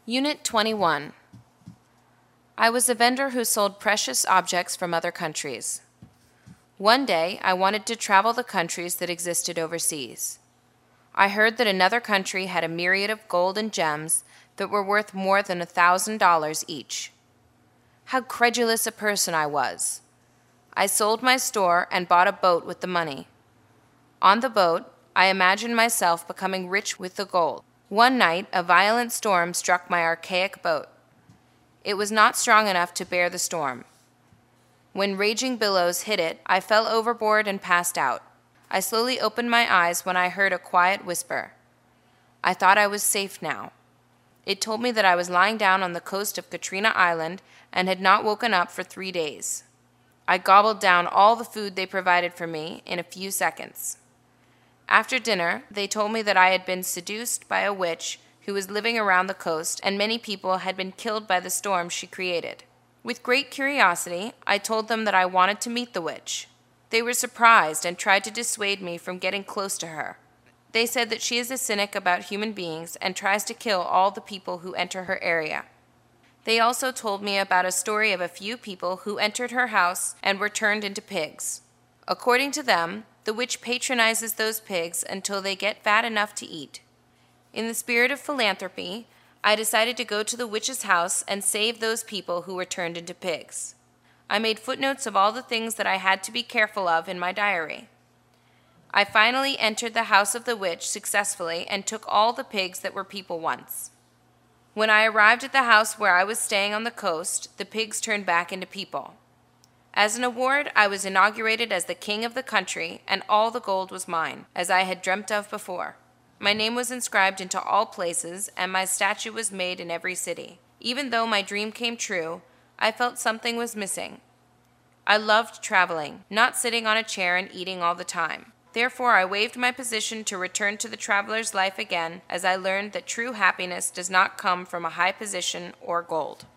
Unit 21. I was a vendor who sold precious objects from other countries. One day, I wanted to travel the countries that existed overseas. I heard that another country had a myriad of gold and gems that were worth more than $1,000 each. How credulous a person I was! I sold my store and bought a boat with the money. On the boat, I imagined myself becoming rich with the gold. One night, a violent storm struck my archaic boat. It was not strong enough to bear the storm. When raging billows hit it, I fell overboard and passed out. I slowly opened my eyes when I heard a quiet whisper. I thought I was safe now. It told me that I was lying down on the coast of Katrina Island and had not woken up for 3 days. I gobbled down all the food they provided for me in a few seconds. After dinner, they told me that I had been seduced by a witch who was living around the coast, and many people had been killed by the storm she created. With great curiosity, I told them that I wanted to meet the witch. They were surprised and tried to dissuade me from getting close to her. They said that she is a cynic about human beings and tries to kill all the people who enter her area. They also told me about a story of a few people who entered her house and were turned into pigs. According to them, the witch patronizes those pigs until they get fat enough to eat. In the spirit of philanthropy, I decided to go to the witch's house and save those people who were turned into pigs. I made footnotes of all the things that I had to be careful of in my diary. I finally entered the house of the witch successfully and took all the pigs that were people once. When I arrived at the house where I was staying on the coast, the pigs turned back into people. As an award, I was inaugurated as the king of the country, and all the gold was mine, as I had dreamt of before. My name was inscribed into all places, and my statue was made in every city. Even though my dream came true, I felt something was missing. I loved traveling, not sitting on a chair and eating all the time. Therefore, I waived my position to return to the traveler's life again, as I learned that true happiness does not come from a high position or gold.